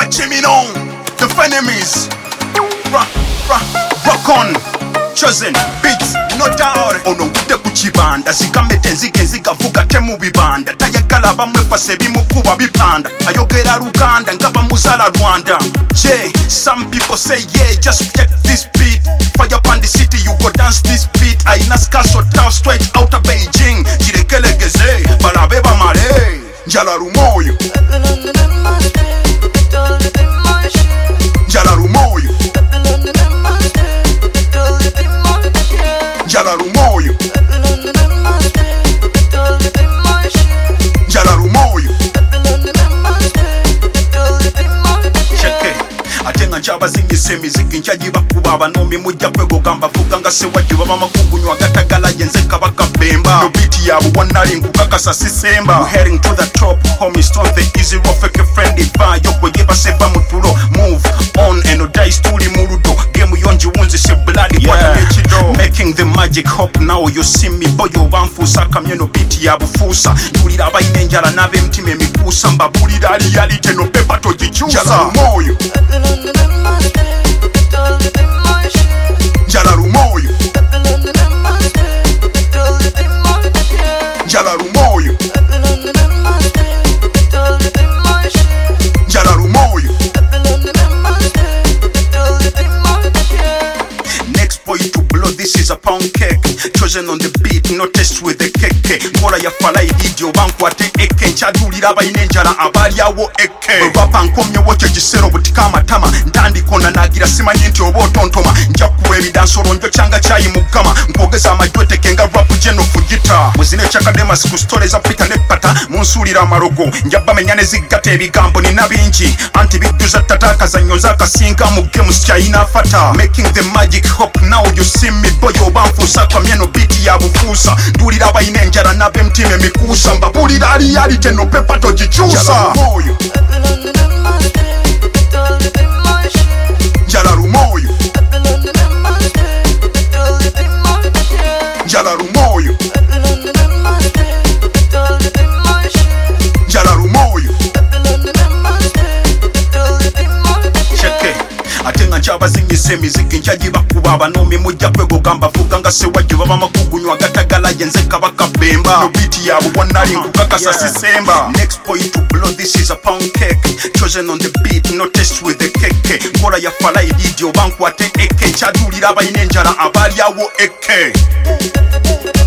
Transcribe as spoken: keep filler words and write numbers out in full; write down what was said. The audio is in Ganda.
Jimmy on the Frenemies. Rock, rock, rock on. Chosen beats, no doubt. Ono ngute kuchibanda zikamete nzige nzigavuga temu bibanda tayagala bamwefase bimukuba bipanda ayogera Luganda ngaba muzala Rwanda. Yeah, some people say yeah, just check this beat. Fire upon the city, you go dance this beat. Aina skaso tough straight out of Beijing. Jirekelegeze, balabeba mare. Njala rumoyo, njala rumoyo, njala rumoyo, njala rumoyo. Cheke atenga nchaba zingise miziki nchajiba kuba abanomi mujja kwegogamba vuga nga sewajju baba makugunywa gatagala yenze kabaka bemba no beat yabo wanali nkukakasa sisemba. We're heading to the top, homies on the easy road fake friendly bar yokwe yeba seba mutulo move on and odai stuli murudo game yonji wunzi se bloody yeah. Mechido making the magic hop now you see me boyo bamfusa kamyeno beat yabo fusa tulira abayine njala nabe mtime mikusa mbabulira ali yali teno pepa tojichusa. Njala rumoyo, njala rumoyo, njala rumoyo, njala rumoyo. Next boy to blow, this is a pound cake. Chosen on the beat, no test with the keke. Mora ya fala ididio bankwate eke. Nchadulira abayine njala abali awo eke. Rapa nkomye woche jisero butikama tama. Ntandi kona nagira simanyi nti obo tontoma. Njakuwe ebidansoro njo changa chayi mukama. Mpogeza amajwete kenga rapu jeno fujita. Mwezine chakadema siku stole za pita nepata. Munsulira amarogo njaba menyane zigate ebigambo ni nabinji. Anti biduza tataka za nyoza kasinga mugemu sichaina fata. Making the magic hop now you see me boyo bamfusa kwa mieno biti ya bufusa. Dulira abayine njala nabe mtime mikusa. Mbabulira ali yali teno pepa tojichusa. Njala rumoyo, njala rumoyo, njala rumoyo, njala rumoyo. Cheke atenga nchaba zingise miziki nchajiba kuba abanomi mujja kwegogamba vuga nga sewajju baba makugunywa gatagala yenze kabaka bemba no beat yabo wanali nkukakasa sisemba. Next boy to blow, this is a pound cake. Chosen on the beat, no test with the keke. Mora ya fala ididio bankwate eke. Nchadulira abayine njala abali awo eke.